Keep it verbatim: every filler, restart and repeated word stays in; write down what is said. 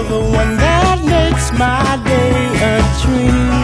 the one that makes my day a dream.